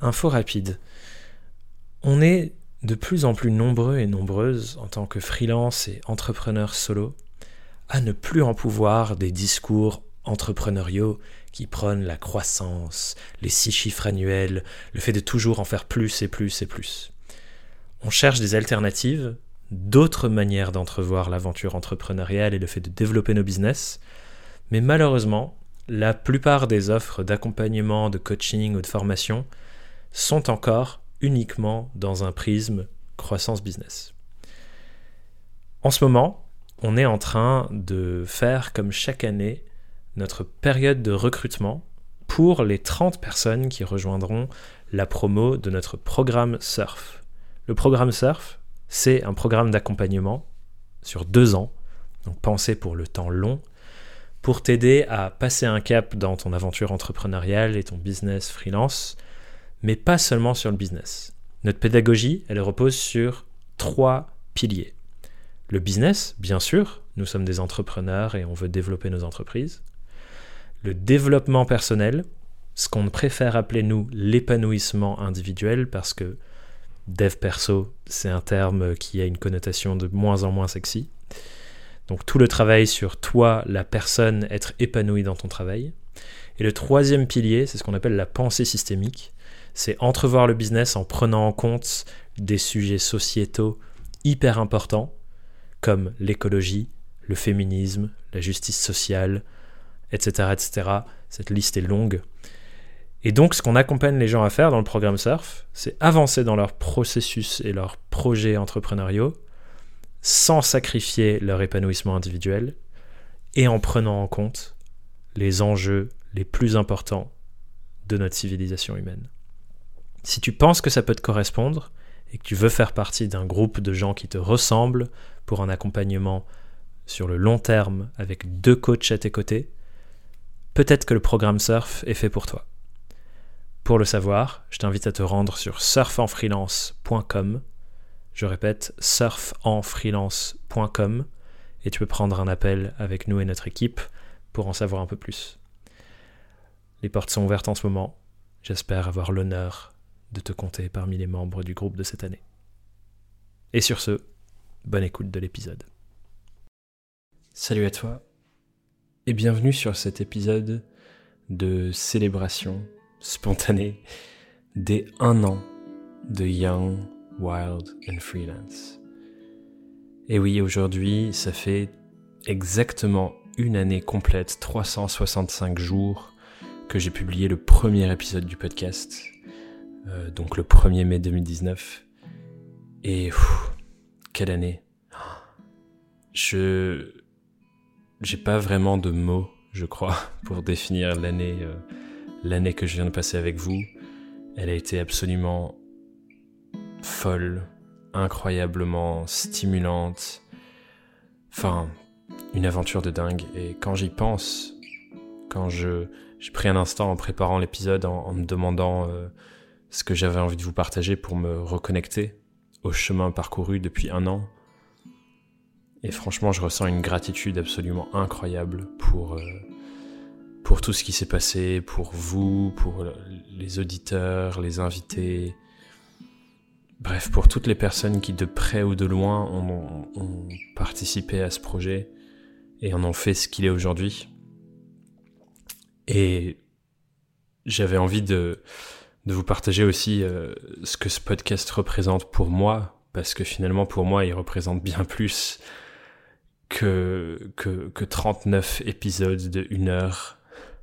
info rapide. On est de plus en plus nombreux et nombreuses en tant que freelance et entrepreneurs solo à ne plus en pouvoir des discours entrepreneuriaux qui prônent la croissance, les 6 chiffres annuels, le fait de toujours en faire plus et plus et plus. On cherche des alternatives, d'autres manières d'entrevoir l'aventure entrepreneuriale et le fait de développer nos business, mais malheureusement, la plupart des offres d'accompagnement, de coaching ou de formation sont encore uniquement dans un prisme croissance business. En ce moment, on est en train de faire comme chaque année notre période de recrutement pour les 30 personnes qui rejoindront la promo de notre programme Surf. Le programme Surf, c'est un programme d'accompagnement sur 2 ans, donc pensé pour le temps long, pour t'aider à passer un cap dans ton aventure entrepreneuriale et ton business freelance, mais pas seulement sur le business. Notre pédagogie, elle repose sur 3 piliers. Le business, bien sûr, nous sommes des entrepreneurs et on veut développer nos entreprises. Le développement personnel, ce qu'on préfère appeler nous l'épanouissement individuel, parce que dev perso, c'est un terme qui a une connotation de moins en moins sexy. Donc tout le travail sur toi, la personne, être épanoui dans ton travail. Et le 3e pilier, c'est ce qu'on appelle la pensée systémique. C'est entrevoir le business en prenant en compte des sujets sociétaux hyper importants, comme l'écologie, le féminisme, la justice sociale, etc., etc. Cette liste est longue. Et donc, ce qu'on accompagne les gens à faire dans le programme Surf, c'est avancer dans leur processus et leurs projets entrepreneuriaux sans sacrifier leur épanouissement individuel et en prenant en compte les enjeux les plus importants de notre civilisation humaine. Si tu penses que ça peut te correspondre et que tu veux faire partie d'un groupe de gens qui te ressemblent pour un accompagnement sur le long terme avec 2 coachs à tes côtés, peut-être que le programme Surf est fait pour toi. Pour le savoir, je t'invite à te rendre sur surfenfreelance.com. Je répète, surfenfreelance.com, et tu peux prendre un appel avec nous et notre équipe pour en savoir un peu plus. Les portes sont ouvertes en ce moment. J'espère avoir l'honneur de te compter parmi les membres du groupe de cette année. Et sur ce, bonne écoute de l'épisode. Salut à toi et bienvenue sur cet épisode de célébration spontanée des 1 an de Young, Wild and Freelance. Et oui, aujourd'hui, ça fait exactement 1 année complète, 365 jours, que j'ai publié le premier épisode du podcast, donc le 1er mai 2019. Et quelle année! J'ai pas vraiment de mots, je crois, pour définir l'année que je viens de passer avec vous. Elle a été absolument folle, incroyablement stimulante. Enfin, une aventure de dingue. Et quand j'y pense, quand j'ai pris un instant en préparant l'épisode, en me demandant ce que j'avais envie de vous partager pour me reconnecter au chemin parcouru depuis 1 an. Et franchement, je ressens une gratitude absolument incroyable pour tout ce qui s'est passé, pour vous, pour les auditeurs, les invités. Bref, pour toutes les personnes qui, de près ou de loin, ont participé à ce projet et en ont fait ce qu'il est aujourd'hui. Et j'avais envie de vous partager aussi ce que ce podcast représente pour moi, parce que finalement, pour moi, il représente bien plus que 39 épisodes de 1 heure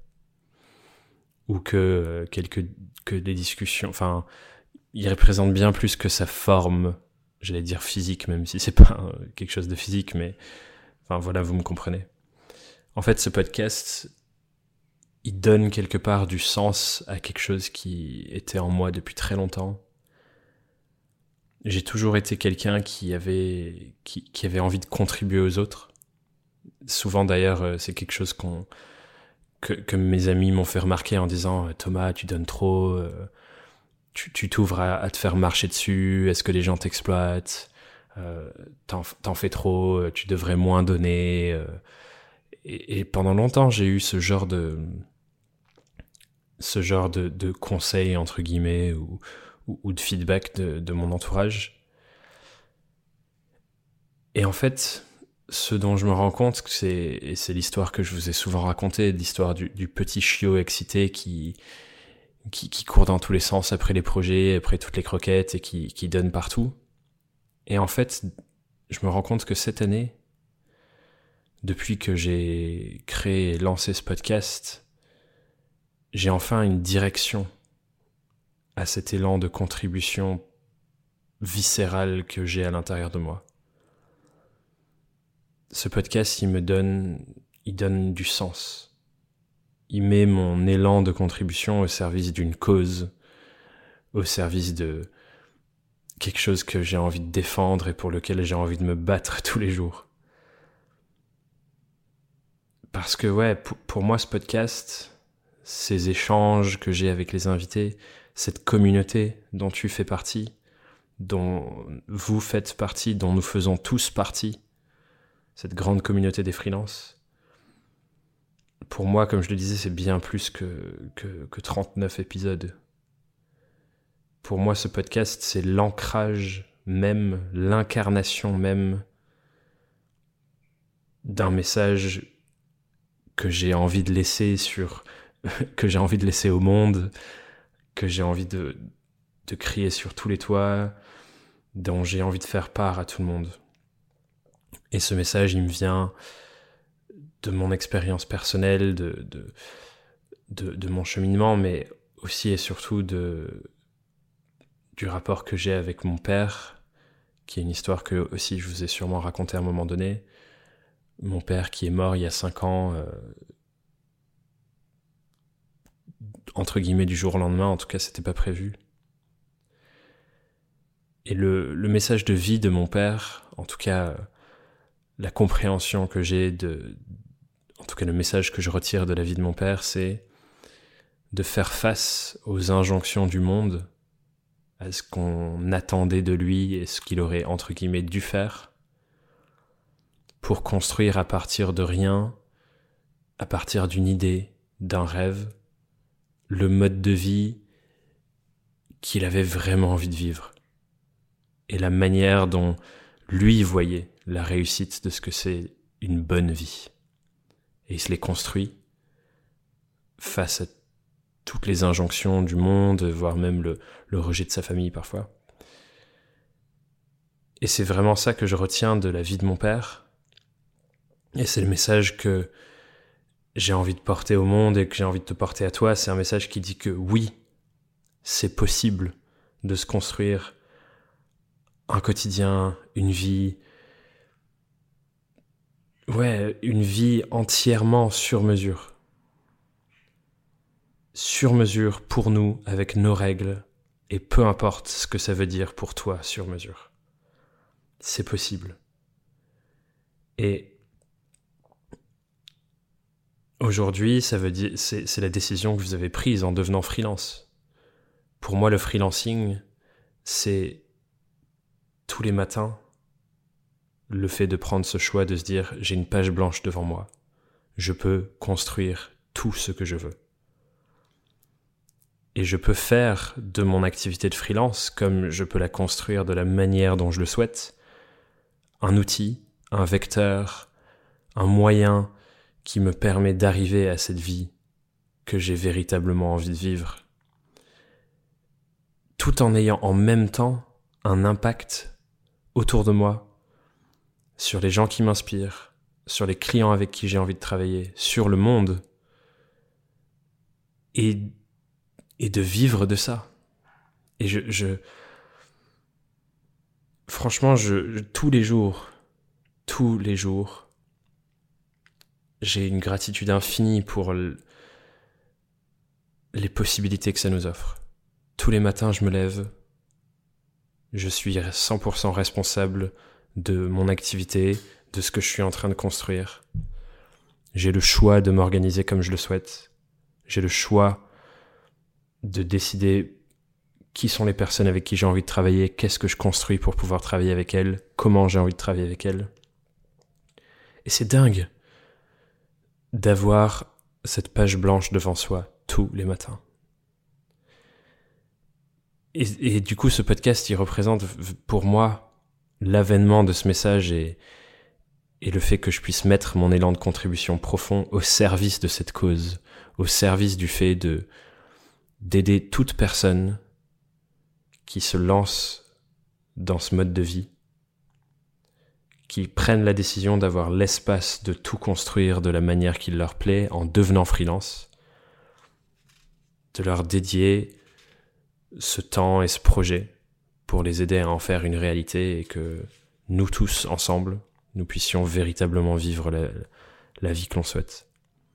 ou que des discussions. Enfin, il représente bien plus que sa forme, j'allais dire physique, même si c'est pas quelque chose de physique, mais enfin voilà, vous me comprenez. En fait, ce podcast, il donne quelque part du sens à quelque chose qui était en moi depuis très longtemps. J'ai toujours été quelqu'un qui avait envie de contribuer aux autres. Souvent d'ailleurs, c'est quelque chose que mes amis m'ont fait remarquer en disant « Thomas, tu donnes trop, tu t'ouvres à te faire marcher dessus, est-ce que les gens t'exploitent, t'en fais trop, tu devrais moins donner. » Et pendant longtemps, j'ai eu ce genre ce genre de conseils, entre guillemets, ou de feedback de mon entourage. Et en fait, ce dont je me rends compte, et c'est l'histoire que je vous ai souvent racontée, l'histoire du petit chiot excité qui court dans tous les sens après les projets, après toutes les croquettes et qui donne partout. Et en fait, je me rends compte que cette année, depuis que j'ai créé et lancé ce podcast, j'ai enfin une direction à cet élan de contribution viscérale que j'ai à l'intérieur de moi. Ce podcast, il donne du sens. Il met mon élan de contribution au service d'une cause, au service de quelque chose que j'ai envie de défendre et pour lequel j'ai envie de me battre tous les jours. Parce que pour moi, ce podcast, ces échanges que j'ai avec les invités, cette communauté dont tu fais partie, dont vous faites partie, dont nous faisons tous partie, cette grande communauté des freelances, pour moi, comme je le disais, c'est bien plus que 39 épisodes. Pour moi, ce podcast, c'est l'ancrage même, l'incarnation même d'un message que j'ai envie de laisser que j'ai envie de laisser au monde, que j'ai envie de crier sur tous les toits, dont j'ai envie de faire part à tout le monde. Et ce message, il me vient de mon expérience personnelle, de mon cheminement, mais aussi et surtout du rapport que j'ai avec mon père, qui est une histoire que aussi je vous ai sûrement racontée à un moment donné. Mon père qui est mort il y a 5 ans, entre guillemets du jour au lendemain, en tout cas c'était pas prévu. Et le message de vie de mon père, en tout cas la compréhension que j'ai en tout cas le message que je retire de la vie de mon père, c'est de faire face aux injonctions du monde, à ce qu'on attendait de lui et ce qu'il aurait entre guillemets dû faire, pour construire à partir de rien, à partir d'une idée, d'un rêve, le mode de vie qu'il avait vraiment envie de vivre. Et la manière dont lui voyait la réussite de ce que c'est une bonne vie. Et il se l'est construit face à toutes les injonctions du monde, voire même le rejet de sa famille parfois. Et c'est vraiment ça que je retiens de la vie de mon père. Et c'est le message que j'ai envie de porter au monde et que j'ai envie de te porter à toi. C'est un message qui dit que oui, c'est possible de se construire un quotidien, une vie entièrement sur mesure. Sur mesure pour nous, avec nos règles, et peu importe ce que ça veut dire pour toi, sur mesure. C'est possible. Et aujourd'hui, ça veut dire, c'est la décision que vous avez prise en devenant freelance. Pour moi, le freelancing, c'est tous les matins, le fait de prendre ce choix de se dire « j'ai une page blanche devant moi, je peux construire tout ce que je veux ». Et je peux faire de mon activité de freelance, comme je peux la construire de la manière dont je le souhaite, un outil, un vecteur, un moyen qui me permet d'arriver à cette vie que j'ai véritablement envie de vivre, tout en ayant en même temps un impact autour de moi, sur les gens qui m'inspirent, sur les clients avec qui j'ai envie de travailler, sur le monde, et de vivre de ça. Et franchement, tous les jours, j'ai une gratitude infinie pour les possibilités que ça nous offre. Tous les matins, je me lève, je suis 100% responsable de mon activité, de ce que je suis en train de construire. J'ai le choix de m'organiser comme je le souhaite. J'ai le choix de décider qui sont les personnes avec qui j'ai envie de travailler, qu'est-ce que je construis pour pouvoir travailler avec elles, comment j'ai envie de travailler avec elles. Et c'est dingue d'avoir cette page blanche devant soi tous les matins. Et du coup, ce podcast, il représente pour moi l'avènement de ce message et le fait que je puisse mettre mon élan de contribution profond au service de cette cause, au service du fait d'aider toute personne qui se lance dans ce mode de vie, qui prennent la décision d'avoir l'espace de tout construire de la manière qu'il leur plaît en devenant freelance, de leur dédier ce temps et ce projet pour les aider à en faire une réalité et que nous tous ensemble, nous puissions véritablement vivre la vie que l'on souhaite.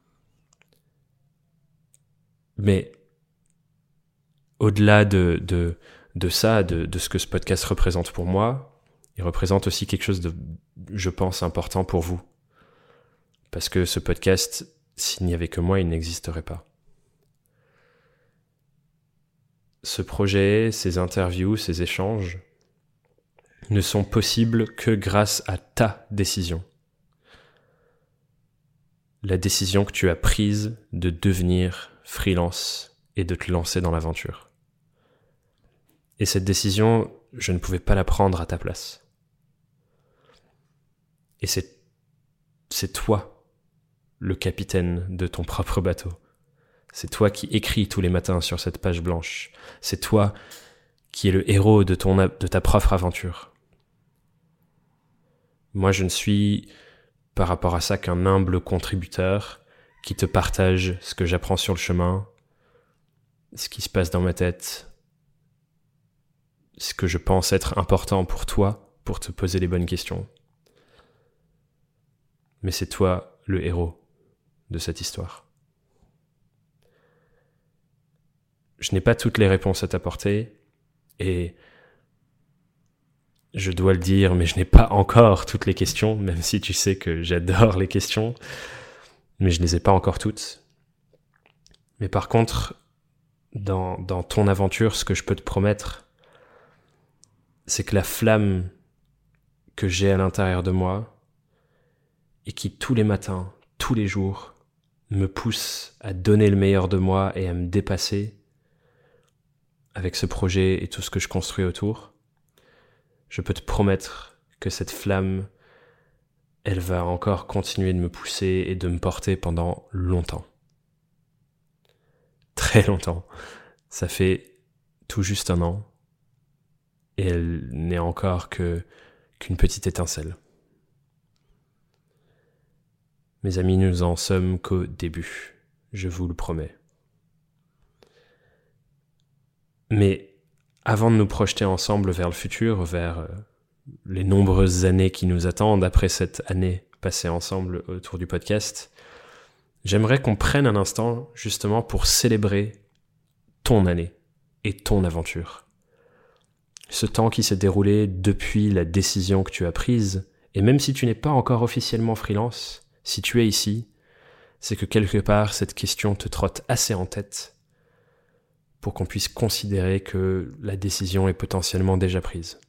Mais au-delà de ça, de ce que ce podcast représente pour moi, il représente aussi quelque chose de, je pense, important pour vous. Parce que ce podcast, s'il n'y avait que moi, il n'existerait pas. Ce projet, ces interviews, ces échanges ne sont possibles que grâce à ta décision. La décision que tu as prise de devenir freelance et de te lancer dans l'aventure. Et cette décision, je ne pouvais pas la prendre à ta place. Et c'est toi, le capitaine de ton propre bateau. C'est toi qui écris tous les matins sur cette page blanche. C'est toi qui es le héros de ta propre aventure. Moi, je ne suis, par rapport à ça, qu'un humble contributeur qui te partage ce que j'apprends sur le chemin, ce qui se passe dans ma tête, ce que je pense être important pour toi, pour te poser les bonnes questions. Mais c'est toi le héros de cette histoire. Je n'ai pas toutes les réponses à t'apporter et je dois le dire, mais je n'ai pas encore toutes les questions, même si tu sais que j'adore les questions, mais je ne les ai pas encore toutes. Mais par contre, dans ton aventure, ce que je peux te promettre, c'est que la flamme que j'ai à l'intérieur de moi et qui tous les matins, tous les jours, me pousse à donner le meilleur de moi et à me dépasser avec ce projet et tout ce que je construis autour, je peux te promettre que cette flamme, elle va encore continuer de me pousser et de me porter pendant longtemps. Très longtemps. Ça fait tout juste 1 an et elle n'est encore qu'une petite étincelle. Mes amis, nous en sommes qu'au début, je vous le promets. Mais avant de nous projeter ensemble vers le futur, vers les nombreuses années qui nous attendent après cette année passée ensemble autour du podcast, j'aimerais qu'on prenne un instant justement pour célébrer ton année et ton aventure. Ce temps qui s'est déroulé depuis la décision que tu as prise, et même si tu n'es pas encore officiellement freelance, si tu es ici, c'est que quelque part cette question te trotte assez en tête pour qu'on puisse considérer que la décision est potentiellement déjà prise.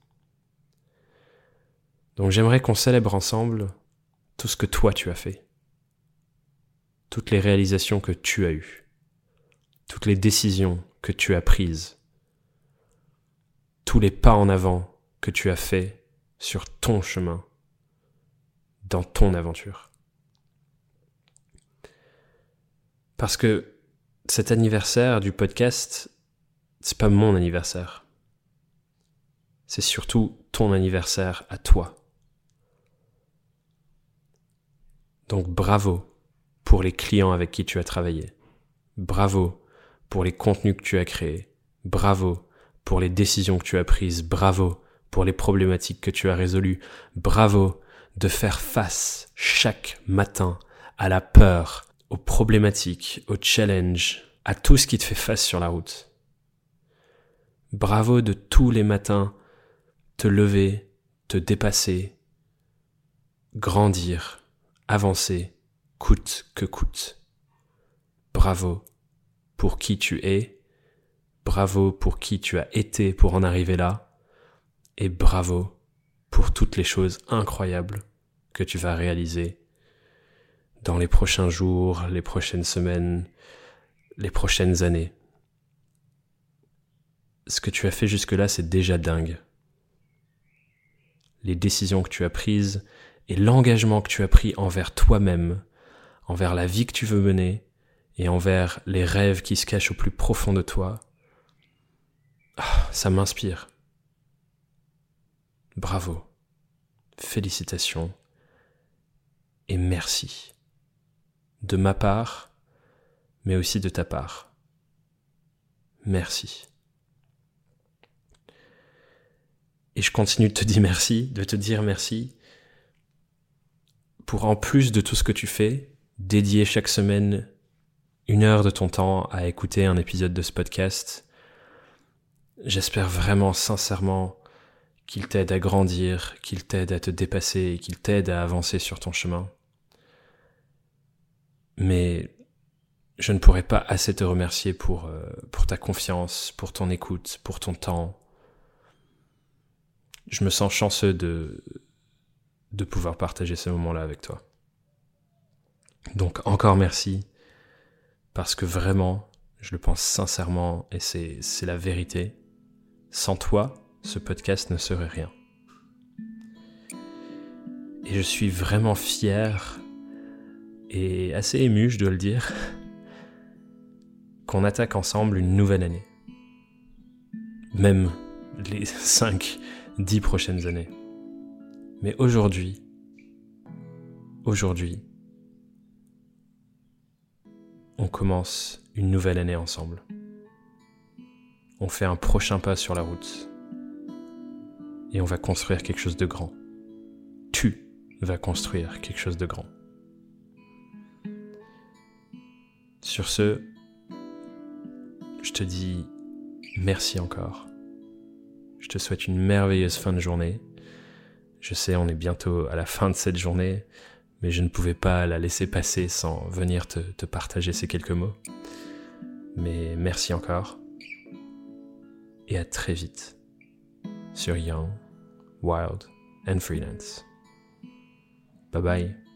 Donc j'aimerais qu'on célèbre ensemble tout ce que toi tu as fait, toutes les réalisations que tu as eues, toutes les décisions que tu as prises, tous les pas en avant que tu as fait sur ton chemin, dans ton aventure. Parce que cet anniversaire du podcast, c'est pas mon anniversaire. C'est surtout ton anniversaire à toi. Donc bravo pour les clients avec qui tu as travaillé. Bravo pour les contenus que tu as créés. Bravo pour les décisions que tu as prises. Bravo pour les problématiques que tu as résolues. Bravo de faire face chaque matin à la peur, aux problématiques, aux challenges, à tout ce qui te fait face sur la route. Bravo de tous les matins te lever, te dépasser, grandir, avancer, coûte que coûte. Bravo pour qui tu es, bravo pour qui tu as été pour en arriver là, et bravo pour toutes les choses incroyables que tu vas réaliser dans les prochains jours, les prochaines semaines, les prochaines années. ce que tu as fait jusque-là, c'est déjà dingue. Les décisions que tu as prises et l'engagement que tu as pris envers toi-même, envers la vie que tu veux mener et envers les rêves qui se cachent au plus profond de toi, ça m'inspire. Bravo, félicitations et merci. De ma part, mais aussi de ta part. Merci. Et je continue de te dire merci, pour en plus de tout ce que tu fais, dédier chaque semaine 1 heure de ton temps à écouter un épisode de ce podcast. J'espère vraiment, sincèrement, qu'il t'aide à grandir, qu'il t'aide à te dépasser et qu'il t'aide à avancer sur ton chemin. Mais je ne pourrais pas assez te remercier pour ta confiance, pour ton écoute, pour ton temps. Je me sens chanceux de pouvoir partager ce moment-là avec toi. Donc encore merci, parce que vraiment, je le pense sincèrement et c'est la vérité. Sans toi, ce podcast ne serait rien. Et je suis vraiment fier et assez ému, je dois le dire, qu'on attaque ensemble une nouvelle année. Même les 5-10 prochaines années. Mais aujourd'hui, on commence une nouvelle année ensemble. On fait un prochain pas sur la route. Et on va construire quelque chose de grand. Tu vas construire quelque chose de grand. Sur ce, je te dis merci encore. Je te souhaite une merveilleuse fin de journée. Je sais, on est bientôt à la fin de cette journée, mais je ne pouvais pas la laisser passer sans venir te partager ces quelques mots. Mais merci encore. Et à très vite sur Young, Wild and Freelance. Bye bye.